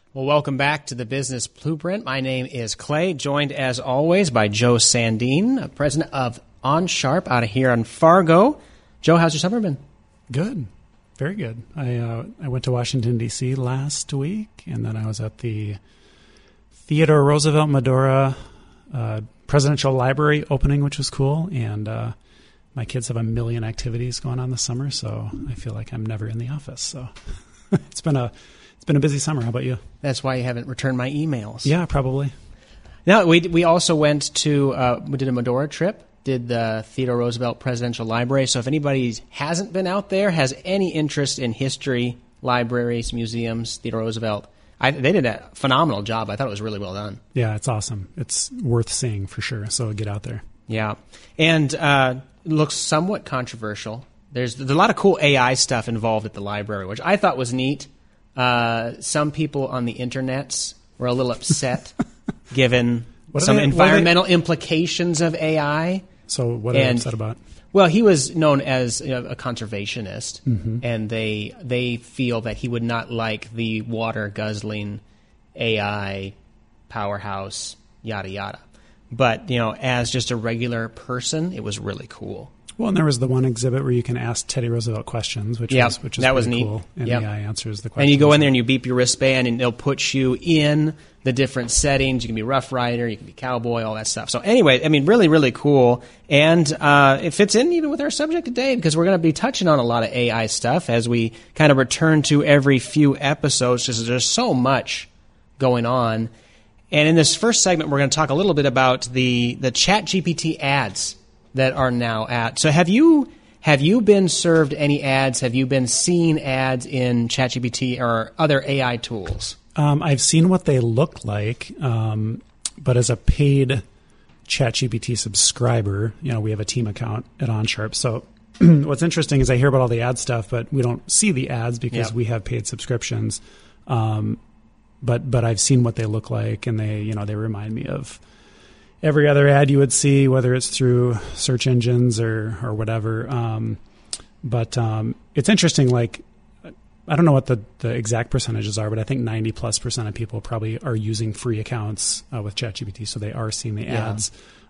Well, welcome back to the Business Blueprint. My name is Clay, joined as always by Joe Sandin, president of OnSharp out of here in Fargo. Joe, how's your summer been? Good. Very good. I went to Washington, D.C. last week, and then I was at the Theodore Roosevelt Medora Presidential Library opening, which was cool, and my kids have a million activities going on this summer, so I feel like I'm never in the office. So it's been a busy summer. How about you? That's why you haven't returned my emails. Yeah, probably. No, we also went to we did a Medora trip. Did the Theodore Roosevelt Presidential Library. So if anybody hasn't been out there, has any interest in history, libraries, museums, Theodore Roosevelt, they did a phenomenal job. I thought it was really well done. Yeah, it's awesome. It's worth seeing for sure. So get out there. Yeah. And it looks somewhat controversial. There's a lot of cool AI stuff involved at the library, which I thought was neat. Some people on the internets were a little upset given some environmental implications of AI. So what are they upset about? Well, he was known as a conservationist, and they feel that he would not like the water-guzzling AI powerhouse, yada, yada. But, as just a regular person, it was really cool. Well, and there was the one exhibit where you can ask Teddy Roosevelt questions, which is that was neat. Cool. And AI answers the questions. And you go in there and you beep your wristband, and they'll put you in the different settings. You can be Rough Rider, you can be Cowboy, all that stuff. So anyway, really, really cool. And it fits in even with our subject today because we're going to be touching on a lot of AI stuff as we kind of return to every few episodes because there's so much going on. And in this first segment, we're going to talk a little bit about the ChatGPT ads that are now at. So have you been served any ads? Have you been seeing ads in ChatGPT or other AI tools? I've seen what they look like, but as a paid ChatGPT subscriber, we have a team account at OnSharp. So what's interesting is I hear about all the ad stuff, but we don't see the ads because we have paid subscriptions. But I've seen what they look like, and they remind me of every other ad you would see, whether it's through search engines or whatever. But it's interesting, like, I don't know what the exact percentages are, but I think 90+% of people probably are using free accounts with ChatGPT, so they are seeing the ads.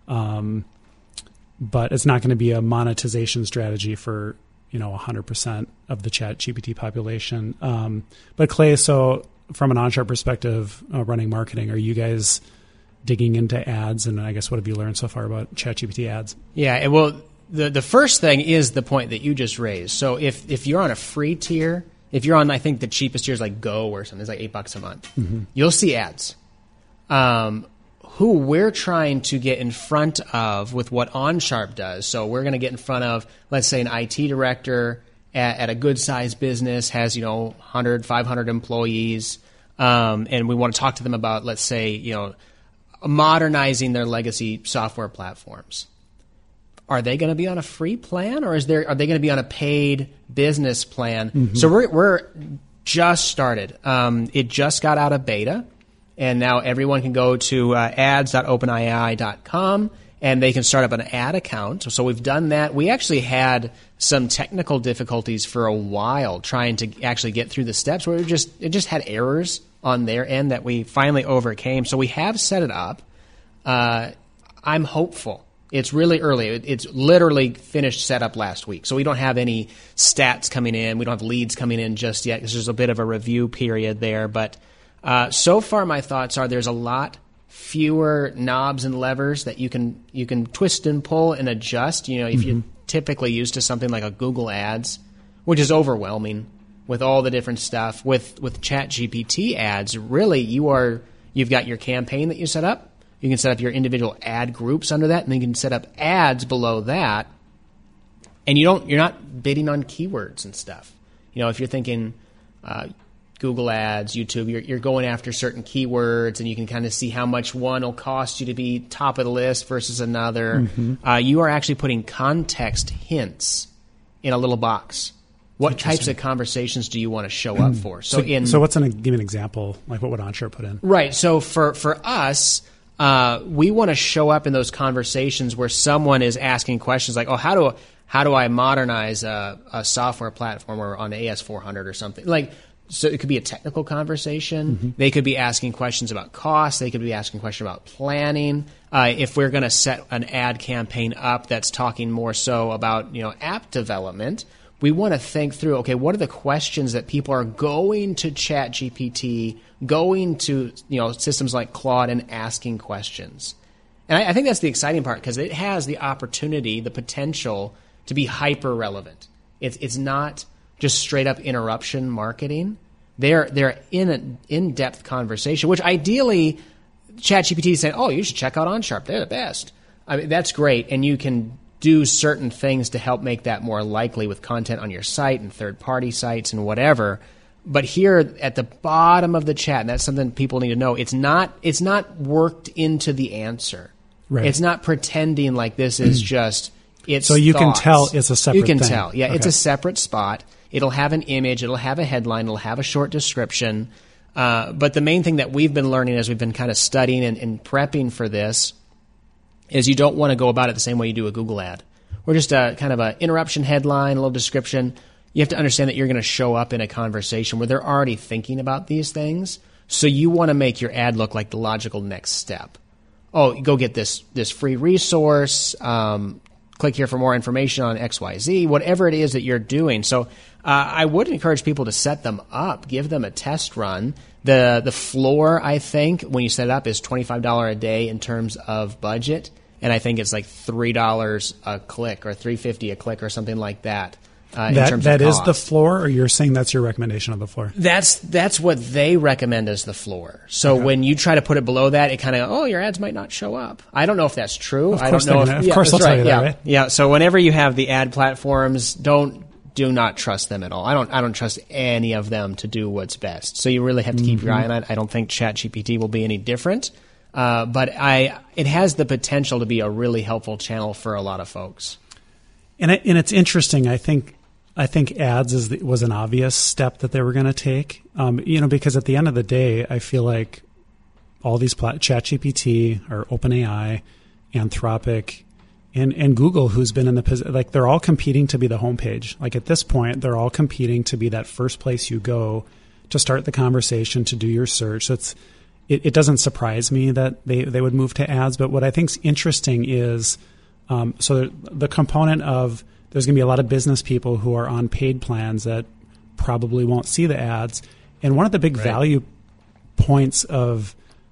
But it's not going to be a monetization strategy for 100% of the ChatGPT population. But Clay, so from an OnSharp perspective, running marketing, are you guys digging into ads? And I guess what have you learned so far about ChatGPT ads? Yeah, well, the first thing is the point that you just raised. So if you're on a free tier, if you're on, I think the cheapest tier is like Go or something, it's like $8 a month, you'll see ads. Who we're trying to get in front of with what OnSharp does. So we're going to get in front of, let's say, an IT director at a good-sized business, has 100, 500 employees, and we want to talk to them about, let's say, modernizing their legacy software platforms. Are they going to be on a free plan, or are they going to be on a paid business plan? So we're just started. It just got out of beta, and now everyone can go to ads.openai.com, and they can start up an ad account. So we've done that. We actually had some technical difficulties for a while trying to actually get through the steps where it just had errors on their end that we finally overcame. So we have set it up. I'm hopeful. It's really early. It's literally finished setup last week. So we don't have any stats coming in. We don't have leads coming in just yet because there's a bit of a review period there. But so far my thoughts are there's a lot fewer knobs and levers that you can twist and pull and adjust. If you're typically used to something like a Google Ads, which is overwhelming with all the different stuff. With ChatGPT ads, really you've got your campaign that you set up. You can set up your individual ad groups under that, and then you can set up ads below that. And you're not bidding on keywords and stuff. If you're thinking Google Ads, YouTube, you're going after certain keywords, and you can kind of see how much one will cost you to be top of the list versus another. You are actually putting context hints in a little box. What types of conversations do you want to show up for? So give me an example. Like, what would OnSharp put in? Right. So for us, we want to show up in those conversations where someone is asking questions like, "Oh, how how do I modernize a software platform or on AS400 or something? Like, so it could be a technical conversation. Mm-hmm. They could be asking questions about costs. They could be asking questions about planning. If we're going to set an ad campaign up that's talking more so about, app development, we want to think through, okay, what are the questions that people are going to ChatGPT, going to, systems like Claude and asking questions? And I think that's the exciting part because it has the opportunity, the potential to be hyper relevant. It's not just straight up interruption marketing. They're in an in-depth conversation, which ideally ChatGPT is saying, oh, you should check out OnSharp. They're the best. I mean, that's great. And you can do certain things to help make that more likely with content on your site and third-party sites and whatever. But here at the bottom of the chat, and that's something people need to know, it's not worked into the answer. Right. It's not pretending like this is just its So you thoughts. Can tell it's a separate thing. You can tell. Yeah, okay. It's a separate spot. It'll have an image. It'll have a headline. It'll have a short description. But the main thing that we've been learning as we've been kind of studying and prepping for this is you don't want to go about it the same way you do a Google ad. We're just kind of an interruption headline, a little description. You have to understand that you're going to show up in a conversation where they're already thinking about these things. So you want to make your ad look like the logical next step. Oh, go get this free resource. Click here for more information on XYZ, whatever it is that you're doing. So I would encourage people to set them up, give them a test run. The floor, I think, when you set it up is $25 a day in terms of budget. And I think it's like $3 a click or $3.50 a click or something like that. In terms that of is cost. the floor, or you're saying that's your recommendation of the floor? That's what they recommend as the floor. So when you try to put it below that, it kind of, your ads might not show up. I don't know if that's true. Of course they'll tell you that, right? Yeah. So whenever you have the ad platforms, do not trust them at all. I don't trust any of them to do what's best. So you really have to keep your eye on it. I don't think ChatGPT will be any different. But it has the potential to be a really helpful channel for a lot of folks. And it's interesting. I think ads was an obvious step that they were going to take. Because at the end of the day, I feel like all these ChatGPT or OpenAI, Anthropic, and Google, who's been in the position, like they're all competing to be the homepage. Like at this point, they're all competing to be that first place you go to start the conversation, to do your search. So it doesn't surprise me that they would move to ads. But what I think is interesting is so the component of there's going to be a lot of business people who are on paid plans that probably won't see the ads. And one of the big value points of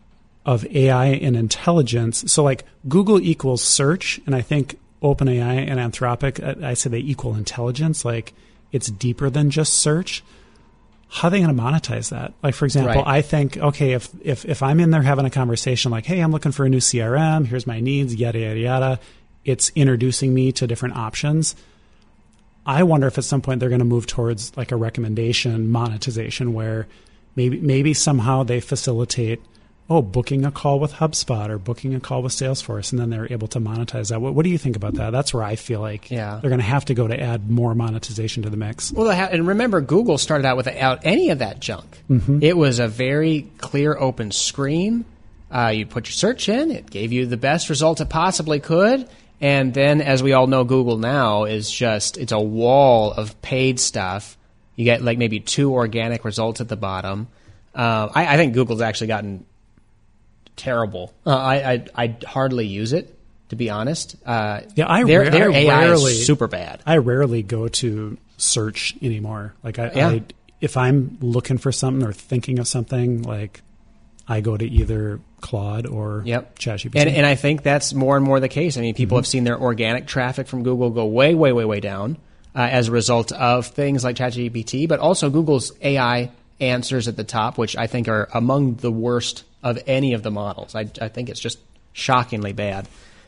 AI and intelligence, so like Google equals search, and I think OpenAI and Anthropic, I say they equal intelligence. Like it's deeper than just search. How are they going to monetize that? Like, for example, I think, okay, if I'm in there having a conversation like, hey, I'm looking for a new CRM, here's my needs, yada, yada, yada. It's introducing me to different options. I wonder if at some point they're going to move towards like a recommendation monetization where maybe somehow they facilitate, booking a call with HubSpot or booking a call with Salesforce, and then they're able to monetize that. What do you think about that? That's where I feel like they're going to have to go to add more monetization to the mix. Well, and remember, Google started out without any of that junk. Mm-hmm. It was a very clear, open screen. You put your search in. It gave you the best result it possibly could. And then, as we all know, Google now is it's a wall of paid stuff. You get like maybe 2 organic results at the bottom. I think Google's actually gotten terrible. I hardly use it, to be honest. Their AI is super bad. I rarely go to search anymore. Like if I'm looking for something or thinking of something, like I go to either Claude or ChatGPT. And I think that's more and more the case. I mean, people have seen their organic traffic from Google go way, way, way, way down as a result of things like ChatGPT, but also Google's AI answers at the top, which I think are among the worst of any of the models. I think it's just shockingly bad.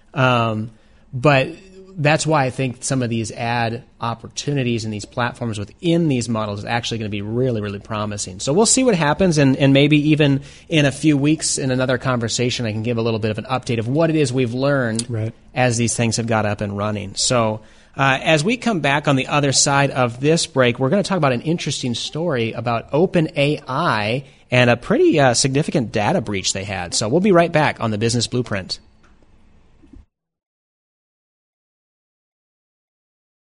But that's why I think some of these ad opportunities and these platforms within these models is actually going to be really, really promising. So we'll see what happens, and maybe even in a few weeks in another conversation I can give a little bit of an update of what it is we've learned as these things have got up and running. So as we come back on the other side of this break, we're going to talk about an interesting story about OpenAI and a pretty significant data breach they had. So we'll be right back on the Business Blueprint.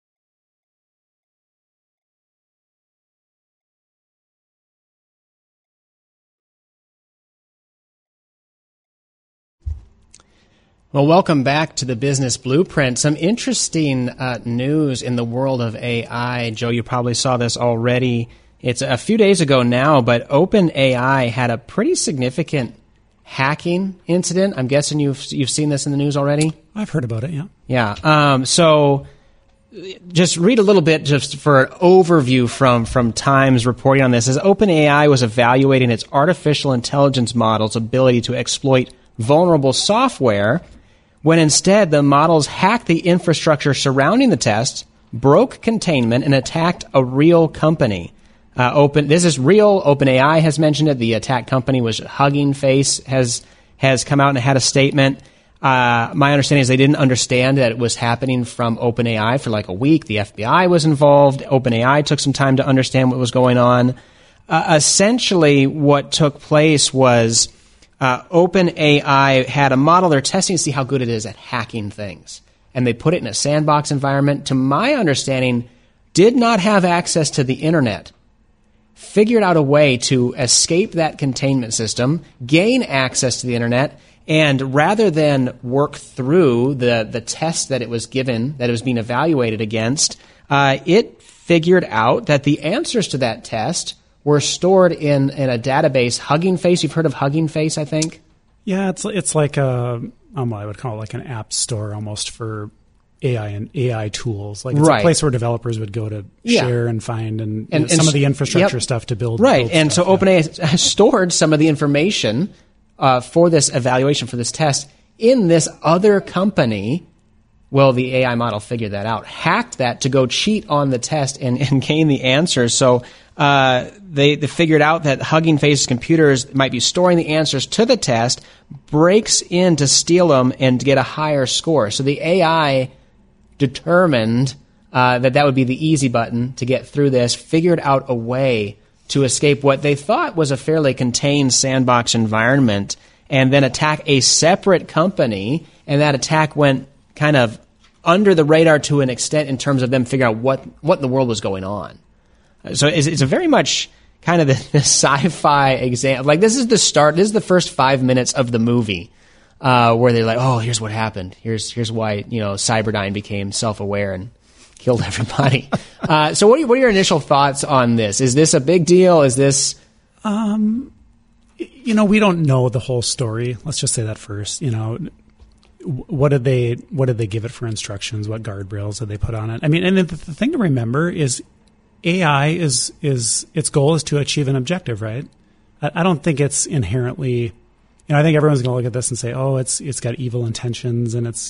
Well, welcome back to the Business Blueprint. Some interesting news in the world of AI. Joe, you probably saw this already. It's a few days ago now, but OpenAI had a pretty significant hacking incident. I'm guessing you've seen this in the news already? I've heard about it, yeah. Yeah. So just read a little bit just for an overview from Times reporting on this. As OpenAI was evaluating its artificial intelligence model's ability to exploit vulnerable software, when instead the models hacked the infrastructure surrounding the test, broke containment, and attacked a real company. This is real. OpenAI has mentioned it. The attack company was Hugging Face, has come out and had a statement. My understanding is they didn't understand that it was happening from OpenAI for like a week. The FBI was involved. OpenAI took some time to understand what was going on. Essentially, what took place was OpenAI had a model they're testing to see how good it is at hacking things. And they put it in a sandbox environment. To my understanding, did not have access to the internet. Figured out a way to escape that containment system, gain access to the internet, and rather than work through the test that it was given, that it was being evaluated against, it figured out that the answers to that test were stored in a database. Hugging Face, you've heard of Hugging Face, I think? Yeah, it's like I would call it like an app store almost for AI and AI tools. Like it's a place where developers would go to share and find and some of the infrastructure stuff to build. Right, and stuff, so OpenAI has stored some of the information for this evaluation, for this test, in this other company. Well, the AI model figured that out, hacked that to go cheat on the test and gain the answers. So they figured out that Hugging Face's computers might be storing the answers to the test, breaks in to steal them and get a higher score. So the AI determined that would be the easy button to get through this, figured out a way to escape what they thought was a fairly contained sandbox environment, and then attack a separate company. And that attack went kind of under the radar to an extent in terms of them figuring out what in the world was going on. So it's a very much kind of the sci-fi example. Like this is the start. This is the first 5 minutes of the movie where they're like, oh, here's what happened. Here's why Cyberdyne became self-aware and killed everybody. So what are your initial thoughts on this? Is this a big deal? Is this? We don't know the whole story. Let's just say that first. What did they give it for instructions? What guardrails did they put on it? I mean, and the thing to remember is AI is its goal is to achieve an objective, right? I don't think it's inherently, I think everyone's going to look at this and say, oh, it's got evil intentions and it's,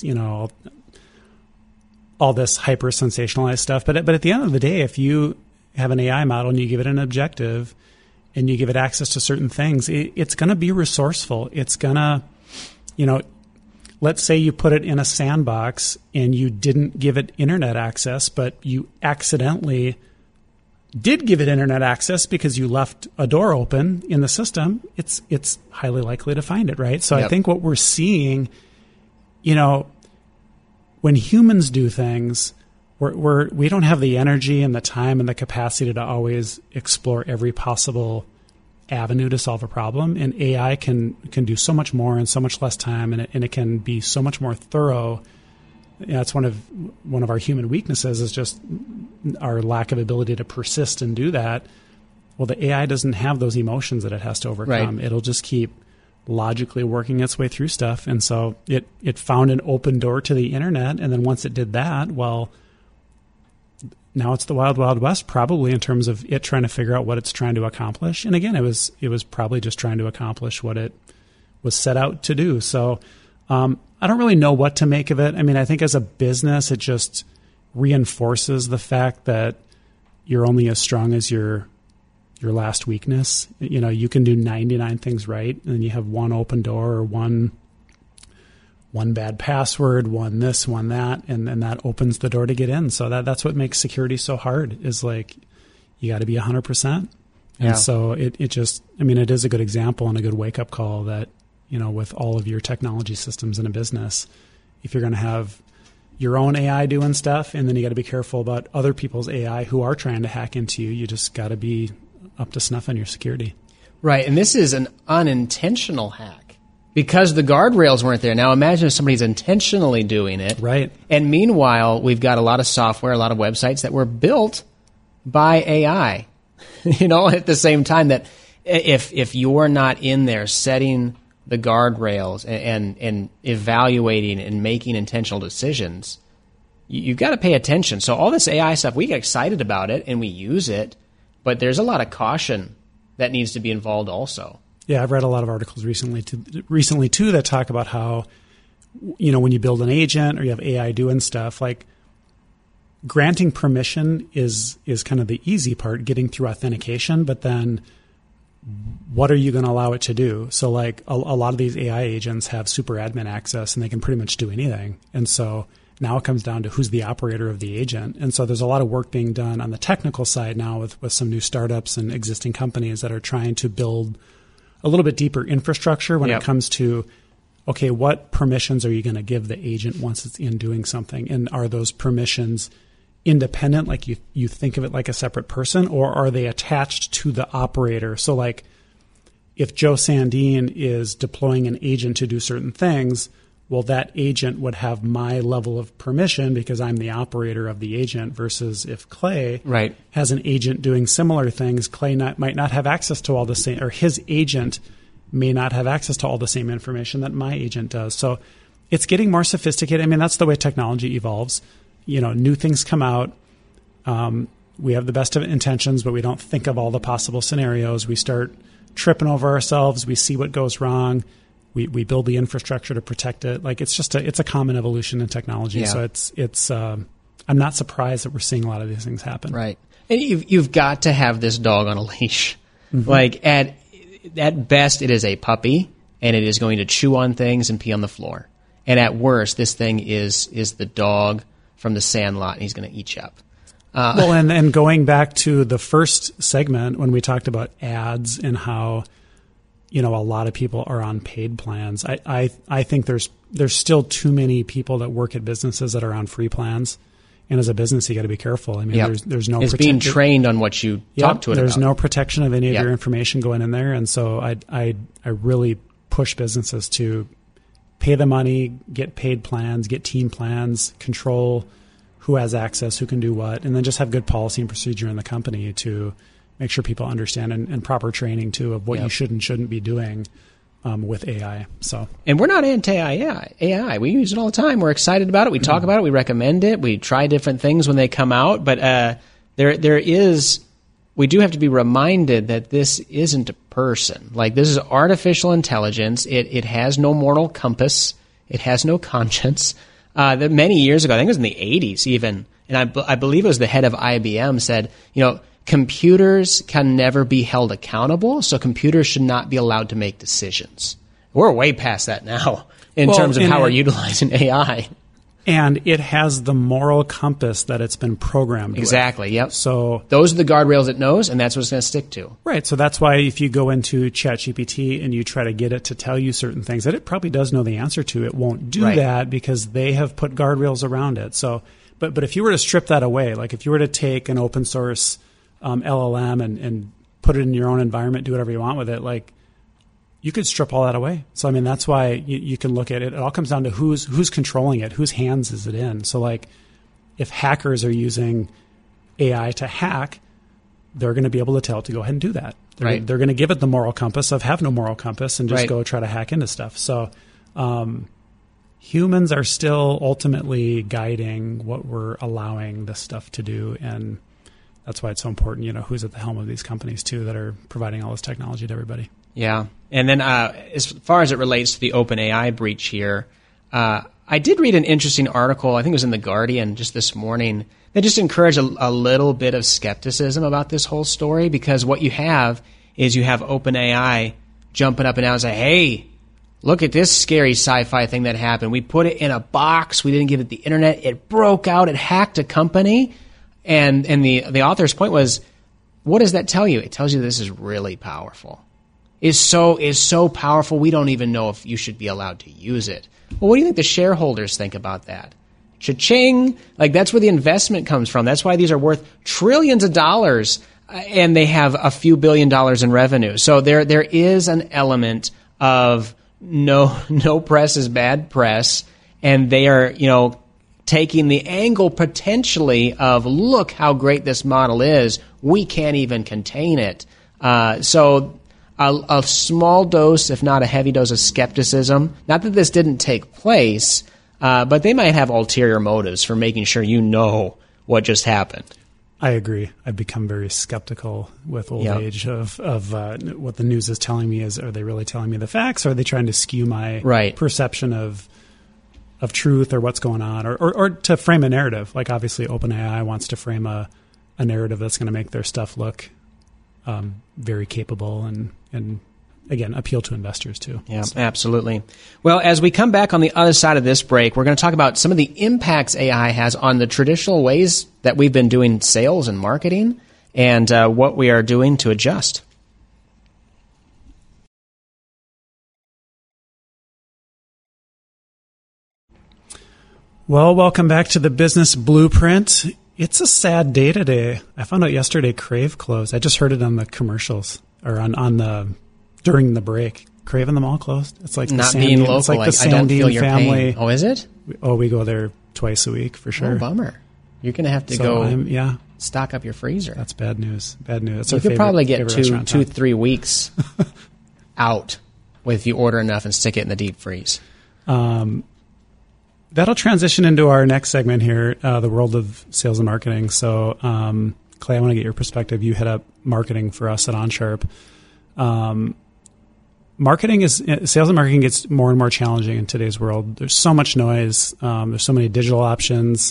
all this hyper sensationalized stuff. But at the end of the day, if you have an AI model and you give it an objective and you give it access to certain things, it's going to be resourceful. It's going to, let's say you put it in a sandbox and you didn't give it internet access, but you accidentally did give it internet access because you left a door open in the system. It's highly likely to find it, right? So yep. I think what we're seeing, when humans do things, we don't have the energy and the time and the capacity to always explore every possible avenue to solve a problem, and AI can do so much more in so much less time, and it can be so much more thorough. It's one of our human weaknesses is just our lack of ability to persist and do that. Well, the AI doesn't have those emotions that it has to overcome. Right. It'll just keep logically working its way through stuff, and so it found an open door to the internet, and then once it did that, well, now it's the wild, wild west, probably in terms of it trying to figure out what it's trying to accomplish. And again, it was probably just trying to accomplish what it was set out to do. So I don't really know what to make of it. I mean, I think as a business, it just reinforces the fact that you're only as strong as your last weakness. You can do 99 things right, and then you have one open door or one bad password, one this, one that, and that opens the door to get in. So that's what makes security so hard, is like you got to be 100%. And so it just, it is a good example and a good wake-up call that, with all of your technology systems in a business, if you're going to have your own AI doing stuff, and then you got to be careful about other people's AI who are trying to hack into you, you just got to be up to snuff on your security. Right, and this is an unintentional hack. because the guardrails weren't there. Now imagine if somebody's intentionally doing it. Right. And meanwhile, we've got a lot of software, a lot of websites that were built by AI. At the same time that if you're not in there setting the guardrails and evaluating and making intentional decisions, you've got to pay attention. So all this AI stuff, we get excited about it and we use it, but there's a lot of caution that needs to be involved also. Yeah, I've read a lot of articles recently too that talk about how, when you build an agent or you have AI doing stuff, like granting permission is kind of the easy part, getting through authentication, but then what are you going to allow it to do? So like a lot of these AI agents have super admin access and they can pretty much do anything. And so now it comes down to who's the operator of the agent. And so there's a lot of work being done on the technical side now with some new startups and existing companies that are trying to build a little bit deeper infrastructure when it comes to, okay, what permissions are you going to give the agent once it's in doing something? And are those permissions independent, like you think of it like a separate person, or are they attached to the operator? So like if Joe Sandine is deploying an agent to do certain things, well, that agent would have my level of permission because I'm the operator of the agent, versus if Clay has an agent doing similar things, Clay might not have access to all the same, or his agent may not have access to all the same information that my agent does. So it's getting more sophisticated. I mean, that's the way technology evolves. New things come out. We have the best of intentions, but we don't think of all the possible scenarios. We start tripping over ourselves. We see what goes wrong. We build the infrastructure to protect it. Like it's a common evolution in technology. Yeah. So I'm not surprised that we're seeing a lot of these things happen. Right. And you've got to have this dog on a leash. Mm-hmm. Like at best it is a puppy and it is going to chew on things and pee on the floor. And at worst, this thing is the dog from the Sandlot and he's going to eat you up. Well, and going back to the first segment when we talked about ads and how a lot of people are on paid plans. I think there's still too many people that work at businesses that are on free plans. And as a business, you got to be careful. I mean, there's no it's being trained on what you talk to it there's about. No protection of any of your information going in there. And so I really push businesses to pay the money, get paid plans, get team plans, control who has access, who can do what, and then just have good policy and procedure in the company to make sure people understand and proper training too of what you should and shouldn't be doing with AI. And we're not anti-AI. We use it all the time. We're excited about it. We talk about it. We recommend it. We try different things when they come out. But we do have to be reminded that this isn't a person. Like this is artificial intelligence. It has no moral compass. It has no conscience. That many years ago, I think it was in the 80s even, and I believe it was the head of IBM said, computers can never be held accountable, so computers should not be allowed to make decisions. We're way past that now in terms of how we're utilizing AI. And it has the moral compass that it's been programmed with. Exactly, yep. So those are the guardrails it knows, and that's what it's going to stick to. Right, so that's why if you go into ChatGPT and you try to get it to tell you certain things that it probably does know the answer to, it won't do that because they have put guardrails around it. So, but if you were to strip that away, like if you were to take an open source LLM and put it in your own environment, do whatever you want with it, like you could strip all that away. So, I mean, that's why you can look at it. It all comes down to who's controlling it, whose hands is it in. So, like, if hackers are using AI to hack, they're going to be able to tell it to go ahead and do that. They're going to give it the moral compass of have no moral compass and just go try to hack into stuff. So, humans are still ultimately guiding what we're allowing this stuff to do, and that's why it's so important, who's at the helm of these companies, too, that are providing all this technology to everybody. Yeah. And then as far as it relates to the OpenAI breach here, I did read an interesting article, I think it was in The Guardian just this morning, that just encouraged a little bit of skepticism about this whole story, because what you have is you have OpenAI jumping up and down and say, hey, look at this scary sci-fi thing that happened. We put it in a box. We didn't give it the internet. It broke out. It hacked a company. And the author's point was, what does that tell you? It tells you this is really powerful. Is so powerful we don't even know if you should be allowed to use it. Well, what do you think the shareholders think about that? Cha-ching! Like, that's where the investment comes from. That's why these are worth trillions of dollars, and they have a few $1 billion in revenue. So there is an element of no press is bad press, and they are, taking the angle potentially of, look how great this model is, we can't even contain it. So a small dose, if not a heavy dose of skepticism, not that this didn't take place, but they might have ulterior motives for making sure what just happened. I agree. I've become very skeptical with old age of what the news is telling me. Are they really telling me the facts, or are they trying to skew my perception of truth or what's going on, or to frame a narrative? Like, obviously OpenAI wants to frame a narrative that's going to make their stuff look very capable and again, appeal to investors too. Yeah, absolutely. Well, as we come back on the other side of this break, we're going to talk about some of the impacts AI has on the traditional ways that we've been doing sales and marketing, and what we are doing to adjust. Well, welcome back to the Business Blueprint. It's a sad day today. I found out yesterday Crave closed. I just heard it on the commercials or during the break. Crave and them all closed. It's like not being local. It's like the I don't feel Sandine your family. pain. Oh, is it? We go there twice a week for sure. Oh, bummer. You're going to have to go stock up your freezer. That's bad news. Bad news. You could probably get 2-3 weeks out if you order enough and stick it in the deep freeze. That'll transition into our next segment here, the world of sales and marketing. So, Clay, I want to get your perspective. You head up marketing for us at OnSharp. Sales and marketing gets more and more challenging in today's world. There's so much noise. There's so many digital options.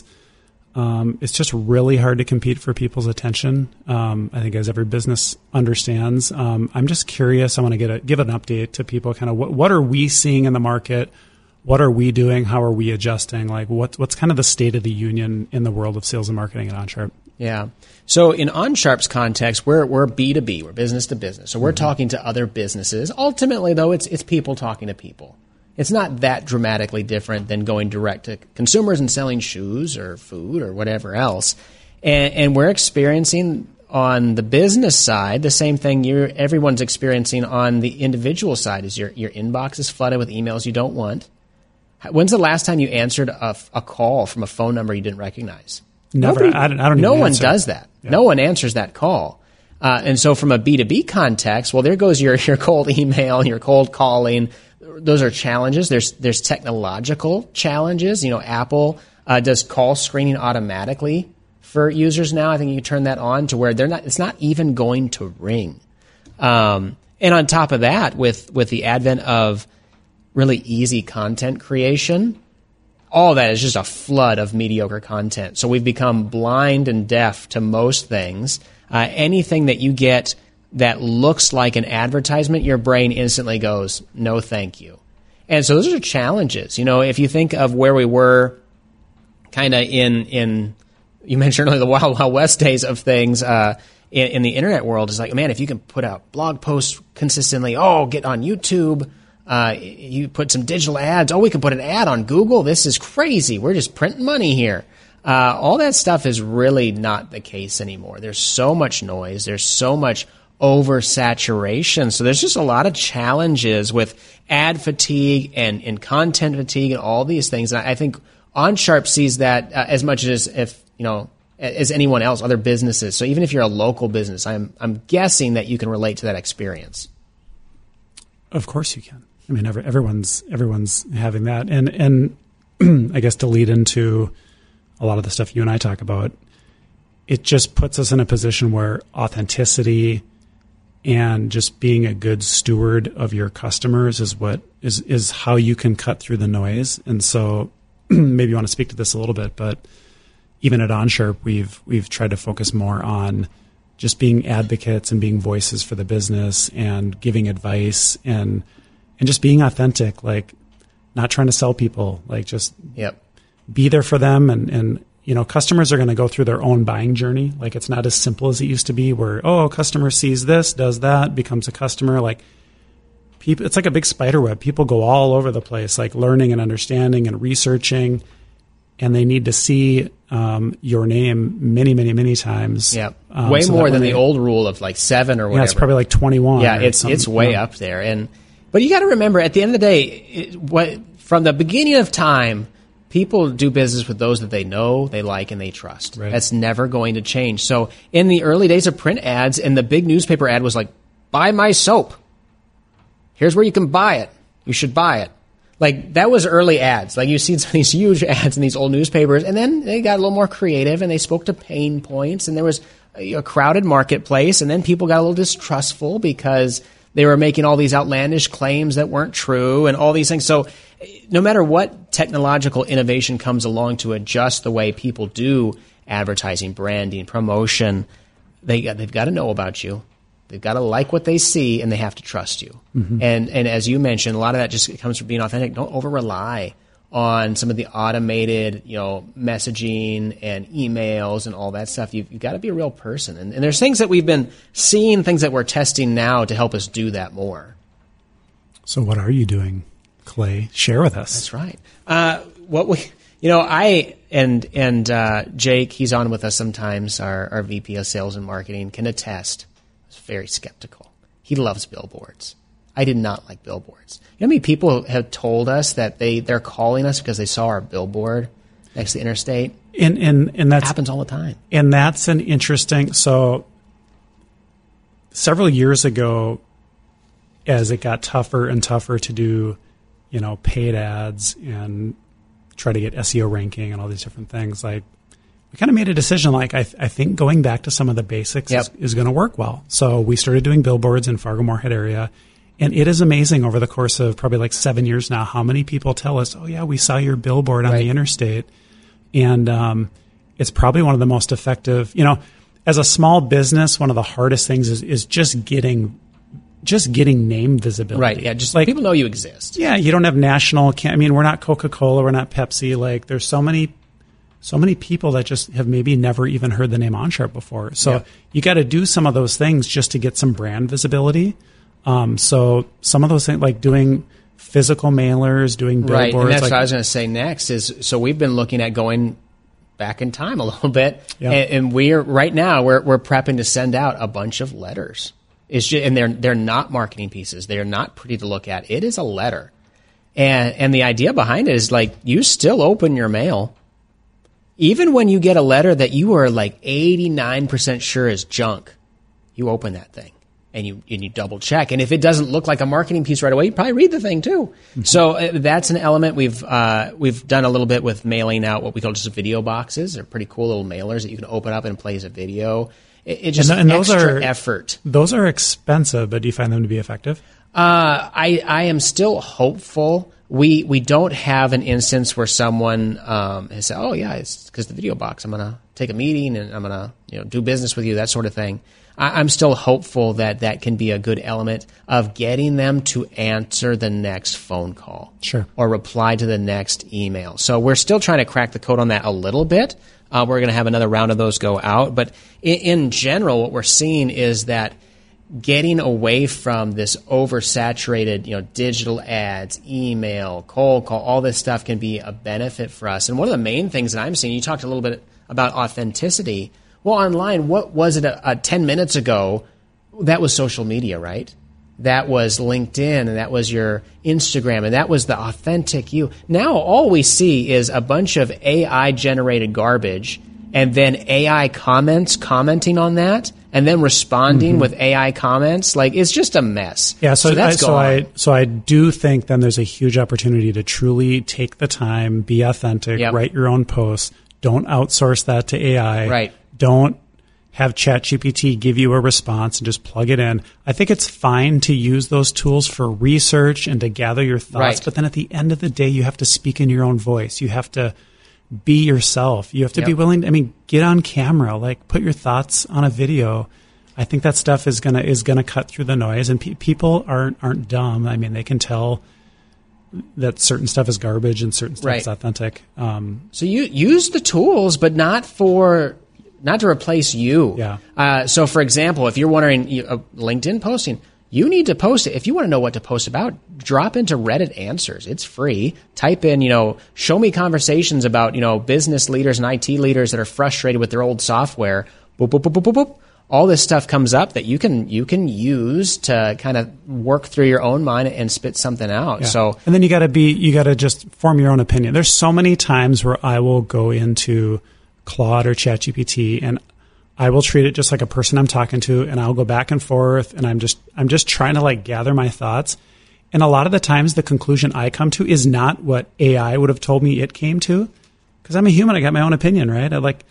It's just really hard to compete for people's attention. I think as every business understands. I'm just curious. I want to give an update to people. Kind of what are we seeing in the market? What are we doing? How are we adjusting? Like what's kind of the state of the union in the world of sales and marketing at OnSharp? Yeah. So in OnSharp's context, we're B2B, we're business to business. So we're talking to other businesses. Ultimately, though, it's people talking to people. It's not that dramatically different than going direct to consumers and selling shoes or food or whatever else. And we're experiencing on the business side the same thing everyone's experiencing on the individual side. Is your inbox is flooded with emails you don't want. When's the last time you answered a call from a phone number you didn't recognize? Never. I don't. No one does that. Yeah. No one answers that call. And so from a B2B context, well, there goes your cold email, your cold calling. Those are challenges. There's technological challenges. Apple does call screening automatically for users now. I think you can turn that on to where it's not even going to ring. And on top of that, with the advent of really easy content creation, all that is just a flood of mediocre content. So we've become blind and deaf to most things. Anything that you get that looks like an advertisement, your brain instantly goes, no, thank you. And so those are challenges. If you think of where we were kind of in you mentioned earlier the Wild Wild West days of things in the internet world, it's like, man, if you can put out blog posts consistently, get on YouTube, you put some digital ads. We can put an ad on Google. This is crazy. We're just printing money here. All that stuff is really not the case anymore. There's so much noise. There's so much oversaturation. So there's just a lot of challenges with ad fatigue and content fatigue and all these things. And I think OnSharp sees that as much as as anyone else, other businesses. So even if you're a local business, I'm guessing that you can relate to that experience. Of course you can. I mean, everyone's having that, and I guess to lead into a lot of the stuff you and I talk about, it just puts us in a position where authenticity and just being a good steward of your customers is how you can cut through the noise. And so, maybe you want to speak to this a little bit, but even at OnSharp, we've tried to focus more on just being advocates and being voices for the business and giving advice and just being authentic, like not trying to sell people, like just be there for them. And customers are going to go through their own buying journey. Like it's not as simple as it used to be where, a customer sees this, does that, becomes a customer. Like people, it's like a big spider web. People go all over the place, like learning and understanding and researching, and they need to see your name many, many, many times. Yeah, way more than the old rule of like 7 or whatever. Yeah, it's probably like 21. Yeah, it's way up there. But you got to remember, at the end of the day, from the beginning of time, people do business with those that they know, they like, and they trust. Right. That's never going to change. So in the early days of print ads, and the big newspaper ad was like, buy my soap. Here's where you can buy it. You should buy it. Like, that was early ads. Like, you've seen some of these huge ads in these old newspapers, and then they got a little more creative, and they spoke to pain points, and there was a crowded marketplace, and then people got a little distrustful because they were making all these outlandish claims that weren't true and all these things. So no matter what technological innovation comes along to adjust the way people do advertising, branding, promotion, they've got to know about you. They've got to like what they see, and they have to trust you. Mm-hmm. And as you mentioned, a lot of that just comes from being authentic. Don't over-rely on some of the automated, messaging and emails and all that stuff. You've got to be a real person. And there's things that we've been seeing, things that we're testing now to help us do that more. So what are you doing, Clay? Share with us. That's right. Jake, he's on with us sometimes, our VP of Sales and Marketing, can attest. Very skeptical. He loves billboards. I did not like billboards. You know how many people have told us that they're calling us because they saw our billboard next to the interstate? And that happens all the time. And that's an interesting. So several years ago, as it got tougher and tougher to do, paid ads and try to get SEO ranking and all these different things, like, we kind of made a decision, like, I think going back to some of the basics is going to work well. So we started doing billboards in Fargo-Moorhead area. And it is amazing over the course of probably like 7 years now, how many people tell us, oh, yeah, we saw your billboard on the interstate. And it's probably one of the most effective. As a small business, one of the hardest things is just getting name visibility. Right, yeah, just like people know you exist. Yeah, you don't have national, we're not Coca-Cola, we're not Pepsi. Like, there's so many people that just have maybe never even heard the name OnSharp before. So you got to do some of those things just to get some brand visibility. So some of those things, like doing physical mailers, doing billboards. Right, and that's what I was going to say next is, so we've been looking at going back in time a little bit, and we're prepping to send out a bunch of letters. It's just, and they're not marketing pieces. They're not pretty to look at. It is a letter. And the idea behind it is, like, you still open your mail. Even when you get a letter that you are like 89% sure is junk, you open that thing and you double check. And if it doesn't look like a marketing piece right away, you probably read the thing too. Mm-hmm. So that's an element. We've done a little bit with mailing out what we call just video boxes. They're pretty cool little mailers that you can open up and play as a video. It just extra effort. Those are expensive, but do you find them to be effective? I am still hopeful. We don't have an instance where someone has said, oh, yeah, it's because the video box. I'm going to take a meeting and I'm going to do business with you, that sort of thing. I'm still hopeful that can be a good element of getting them to answer the next phone call. Sure. Or reply to the next email. So we're still trying to crack the code on that a little bit. We're going to have another round of those go out. But in general, what we're seeing is that getting away from this oversaturated, digital ads, email, cold call, all this stuff can be a benefit for us. And one of the main things that I'm seeing, you talked a little bit about authenticity. Well, online, what was it 10 minutes ago? That was social media, right? That was LinkedIn, and that was your Instagram, and that was the authentic you. Now all we see is a bunch of AI-generated garbage, and then AI commenting on that, and then responding with AI comments. Like, it's just a mess. Yeah, so I do think then there's a huge opportunity to truly take the time, be authentic, write your own posts. Don't outsource that to AI. Right. Don't have ChatGPT give you a response and just plug it in. I think it's fine to use those tools for research and to gather your thoughts, right. But then at the end of the day, you have to speak in your own voice. You have to be yourself. You have to be willing to, get on camera, like put your thoughts on a video. I think that stuff is gonna cut through the noise, and people aren't dumb. They can tell that certain stuff is garbage and certain stuff is authentic. So you use the tools, but not to replace you. Yeah. So, for example, if you're wondering, LinkedIn posting, you need to post it. If you want to know what to post about, drop into Reddit Answers. It's free. Type in, show me conversations about, business leaders and IT leaders that are frustrated with their old software. Boop, boop, boop, boop, boop, boop. all this stuff comes up that you can use to kind of work through your own mind and spit something out. Yeah. So, and then you got to just form your own opinion. There's so many times where I will go into Claude or ChatGPT and I will treat it just like a person I'm talking to, and I'll go back and forth, and I'm just trying to like gather my thoughts. And a lot of the times the conclusion I come to is not what AI would have told me it came to, because I'm a human. I got my own opinion, right?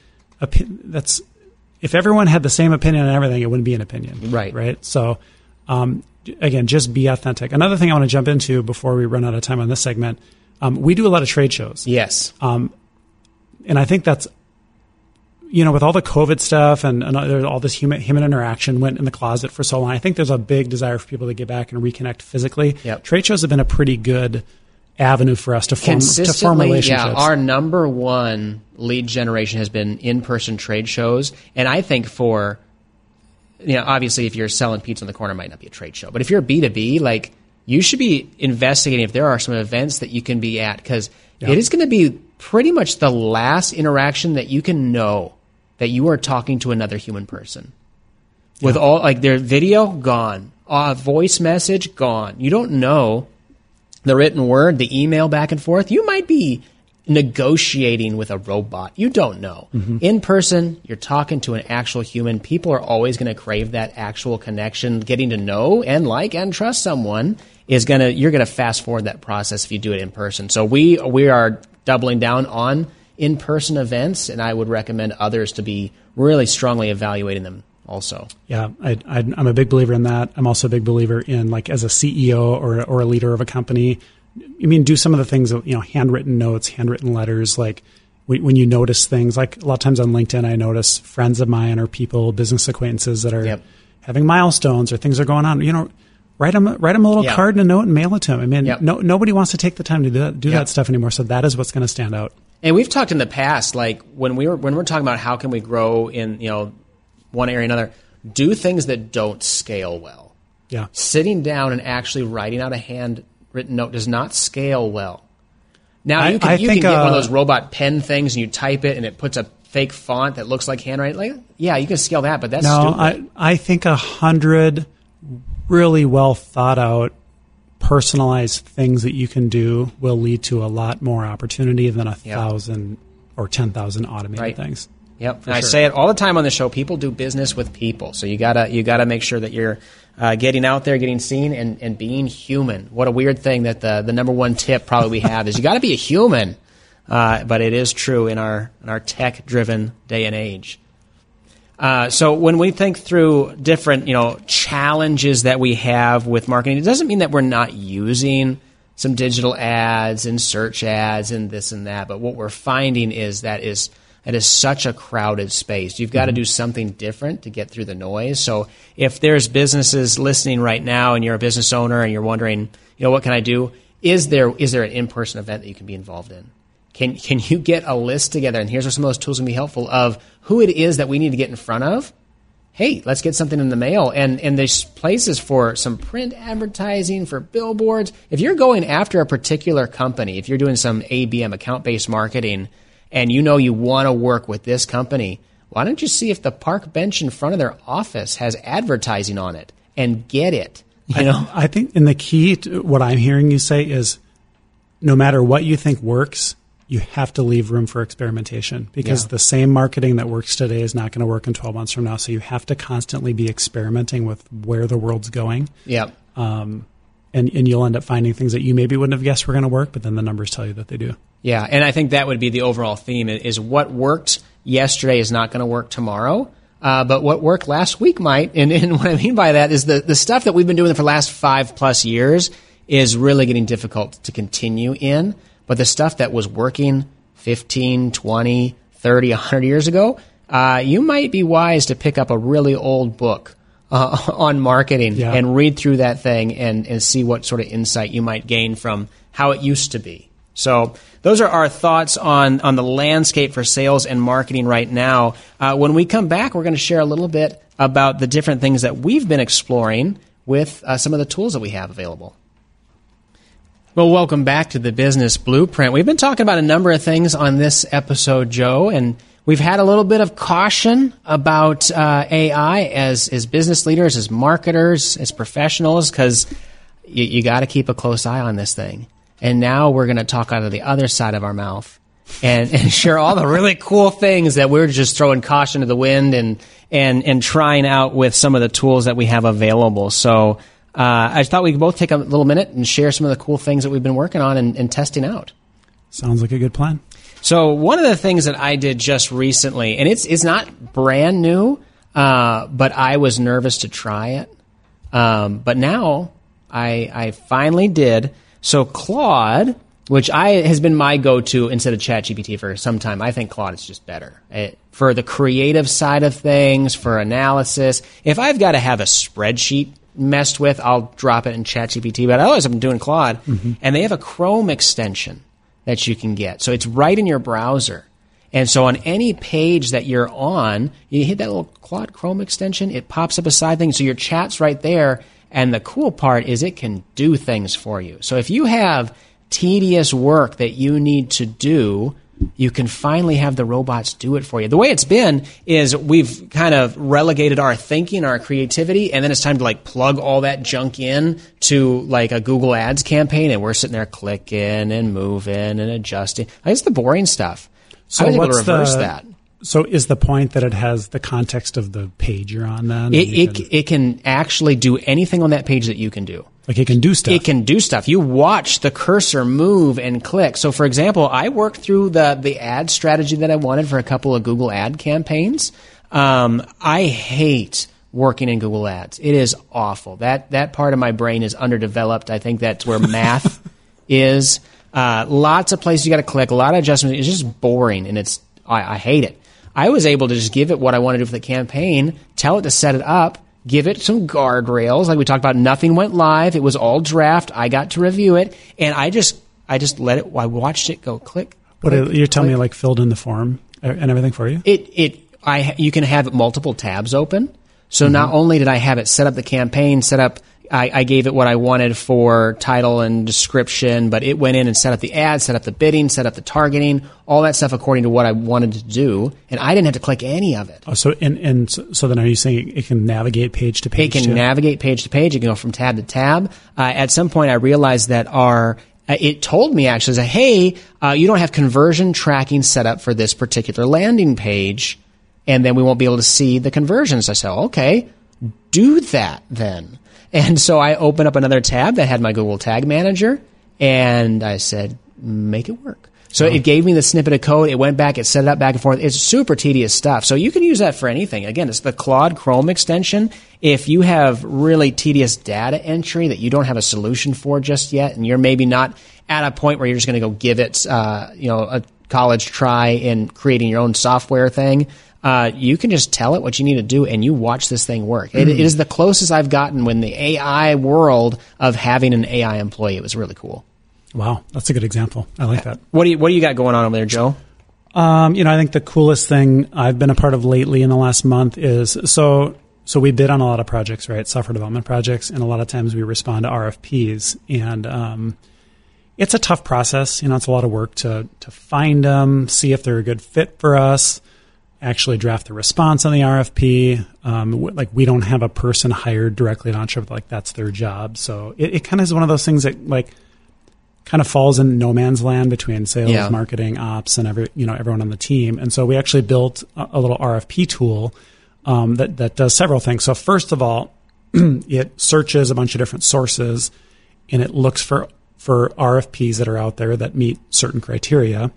That's, if everyone had the same opinion on everything, it wouldn't be an opinion. Right. So, again, just be authentic. Another thing I want to jump into before we run out of time on this segment, we do a lot of trade shows. Yes. And I think that's, with all the COVID stuff and all this human interaction went in the closet for so long, I think there's a big desire for people to get back and reconnect physically. Yep. Trade shows have been a pretty good avenue for us to form relationships. Yeah, our number one lead generation has been in-person trade shows. And I think for, obviously if you're selling pizza on the corner, it might not be a trade show. But if you're B2B, like, you should be investigating if there are some events that you can be at, because it is going to be pretty much the last interaction that you can know that you are talking to another human person. With all, like, their video, gone. Voice message, gone. You don't know the written word, the email back and forth. You might be negotiating with a robot. You don't know. Mm-hmm. In person, you're talking to an actual human. People are always going to crave that actual connection. Getting to know and like and trust someone you're going to fast forward that process if you do it in person. So we are doubling down on in-person events, and I would recommend others to be really strongly evaluating them also. Yeah, I'm a big believer in that. I'm also a big believer in, like, as a CEO or a leader of a company, do some of the things, handwritten notes, handwritten letters, like when you notice things, like a lot of times on LinkedIn, I notice friends of mine or people, business acquaintances that are having milestones or things are going on, write them a little card and a note and mail it to them. Nobody wants to take the time to do that stuff anymore. So that is what's going to stand out. And we've talked in the past, like when we're talking about how can we grow in, one area or another, do things that don't scale well. Yeah. Sitting down and actually writing out a handwritten note does not scale well. Now you can get one of those robot pen things and you type it and it puts a fake font that looks like handwriting. Like, yeah, you can scale that, but that's stupid. I think 100 really well thought out, personalized things that you can do will lead to a lot more opportunity than 1,000 or 10,000 automated things. Yep. And I say it all the time on the show. People do business with people. So you gotta make sure that you're getting out there, getting seen, and being human. What a weird thing that the number one tip probably we have is you got to be a human. But it is true in our tech-driven day and age. So when we think through different, challenges that we have with marketing, it doesn't mean that we're not using some digital ads and search ads and this and that. But what we're finding is that is such a crowded space. You've got to do something different to get through the noise. So if there's businesses listening right now and you're a business owner and you're wondering, what can I do? Is there an in-person event that you can be involved in? Can you get a list together? And here's where some of those tools can be helpful of who it is that we need to get in front of. Hey, let's get something in the mail. And there's places for some print advertising, for billboards. If you're going after a particular company, if you're doing some ABM, account-based marketing, and you want to work with this company, why don't you see if the park bench in front of their office has advertising on it and get it? I think, and the key to what I'm hearing you say is no matter what you think works, you have to leave room for experimentation, because the same marketing that works today is not going to work in 12 months from now. So you have to constantly be experimenting with where the world's going. Yeah. And you'll end up finding things that you maybe wouldn't have guessed were going to work, but then the numbers tell you that they do. Yeah, and I think that would be the overall theme is what worked yesterday is not going to work tomorrow, but what worked last week might. And what I mean by that is the stuff that we've been doing for the last 5+ years is really getting difficult to continue in. But the stuff that was working 15, 20, 30, 100 years ago, you might be wise to pick up a really old book on marketing and read through that thing and see what sort of insight you might gain from how it used to be. So those are our thoughts on the landscape for sales and marketing right now. When we come back, we're going to share a little bit about the different things that we've been exploring with some of the tools that we have available. Well, welcome back to the Business Blueprint. We've been talking about a number of things on this episode, Joe, and We've had a little bit of caution about AI as business leaders, as marketers, as professionals, because you got to keep a close eye on this thing. And now we're going to talk out of the other side of our mouth and share all the really cool things that we're just throwing caution to the wind and trying out with some of the tools that we have available. So I thought we could both take a little minute and share some of the cool things that we've been working on and testing out. Sounds like a good plan. So one of the things that I did just recently, and it's not brand new, but I was nervous to try it. But now I finally did. So Claude, which has been my go-to instead of ChatGPT for some time, I think Claude is just better. For the creative side of things, for analysis. If I've got to have a spreadsheet messed with, I'll drop it in ChatGPT. But otherwise, I'm doing Claude. Mm-hmm. And they have a Chrome extension that you can get. So it's right in your browser. And so on any page that you're on, you hit that little Claude Chrome extension, it pops up a side thing. So your chat's right there. And the cool part is it can do things for you. So if you have tedious work that you need to do, you can finally have the robots do it for you. The way it's been is we've kind of relegated our thinking, our creativity, and then it's time to like plug all that junk in to like a Google Ads campaign, and we're sitting there clicking and moving and adjusting. It's the boring stuff. So I was able to reverse that. So is the point that it has the context of the page you're on then? It can actually do anything on that page that you can do. Like it can do stuff. It can do stuff. You watch the cursor move and click. So, for example, I worked through the ad strategy that I wanted for a couple of Google ad campaigns. I hate working in Google Ads. It is awful. That part of my brain is underdeveloped. I think that's where math is. Lots of places you got to click, a lot of adjustments. It's just boring, and I hate it. I was able to just give it what I want to do for the campaign, tell it to set it up, give it some guardrails. Like we talked about, nothing went live. It was all draft. I got to review it, and I just let it. I watched it go click. You're telling me like filled in the form and everything for you? You can have multiple tabs open. So not only did I have it set up the campaign, I gave it what I wanted for title and description, but it went in and set up the ad, set up the bidding, set up the targeting, all that stuff according to what I wanted to do, and I didn't have to click any of it. Oh, so then are you saying it can navigate page to page? It can navigate page to page. It can go from tab to tab. At some point, I realized that it told me actually, hey, you don't have conversion tracking set up for this particular landing page, and then we won't be able to see the conversions. I said, okay, do that then. And so I opened up another tab that had my Google Tag Manager, and I said, make it work. So it gave me the snippet of code. It went back. It set it up back and forth. It's super tedious stuff. So you can use that for anything. Again, it's the Claude Chrome extension. If you have really tedious data entry that you don't have a solution for just yet, and you're maybe not at a point where you're just going to go give it a college try in creating your own software thing, you can just tell it what you need to do, and you watch this thing work. It is the closest I've gotten in the AI world of having an AI employee. It was really cool. Wow, that's a good example. I like that. What do you got going on over there, Joe? I think the coolest thing I've been a part of lately in the last month is so we bid on a lot of projects, right? Software development projects, and a lot of times we respond to RFPs, and it's a tough process. It's a lot of work to find them, see if they're a good fit for us, actually draft the response on the RFP. Like we don't have a person hired directly at OnSharp, like that's their job. So it kind of is one of those things that like kind of falls in no man's land between sales, marketing, ops, and everyone on the team. And so we actually built a little RFP tool that does several things. So first of all, it searches a bunch of different sources, and it looks for RFPs that are out there that meet certain criteria.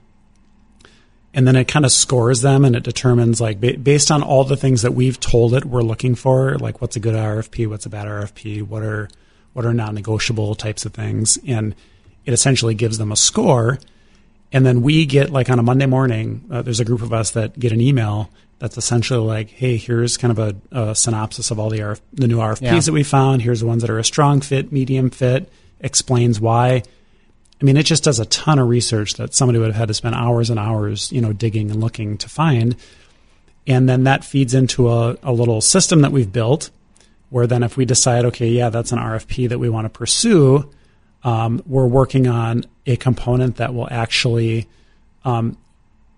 And then it kind of scores them, and it determines, like, based on all the things that we've told it we're looking for, like what's a good RFP, what's a bad RFP, what are non-negotiable types of things. And it essentially gives them a score. And then we get, like, on a Monday morning, there's a group of us that get an email that's essentially like, hey, here's kind of a synopsis of all the new RFPs that we found. Here's the ones that are a strong fit, medium fit, explains why. I mean, it just does a ton of research that somebody would have had to spend hours and hours, digging and looking to find. And then that feeds into a little system that we've built where then if we decide, okay, yeah, that's an RFP that we want to pursue, we're working on a component that will actually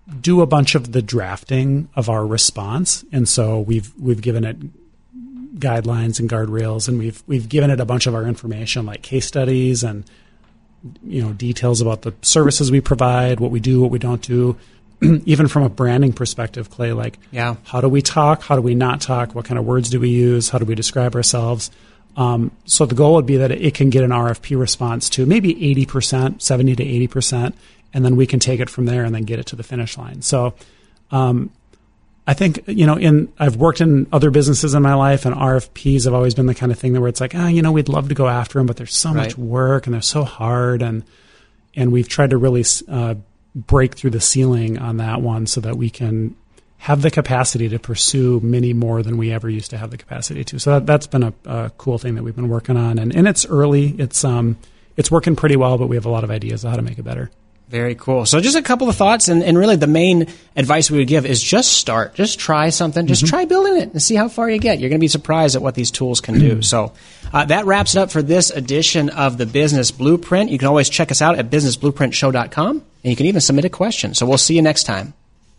do a bunch of the drafting of our response, and so we've given it guidelines and guardrails, and we've given it a bunch of our information, like case studies and details about the services we provide, what we do, what we don't do. Even from a branding perspective, Clay, how do we talk? How do we not talk? What kind of words do we use? How do we describe ourselves? So the goal would be that it can get an RFP response to maybe 80%, 70 to 80%, and then we can take it from there and then get it to the finish line. So I think, I've worked in other businesses in my life, and RFPs have always been the kind of thing where it's like, we'd love to go after them, but there's so much work and they're so hard. And we've tried to really break through the ceiling on that one so that we can have the capacity to pursue many more than we ever used to have the capacity to. So that's been a cool thing that we've been working on. And it's early. It's working pretty well, but we have a lot of ideas on how to make it better. Very cool. So just a couple of thoughts, and really the main advice we would give is just start. Just try something. Just try building it and see how far you get. You're going to be surprised at what these tools can do. So that wraps it up for this edition of the Business Blueprint. You can always check us out at businessblueprintshow.com, and you can even submit a question. So we'll see you next time.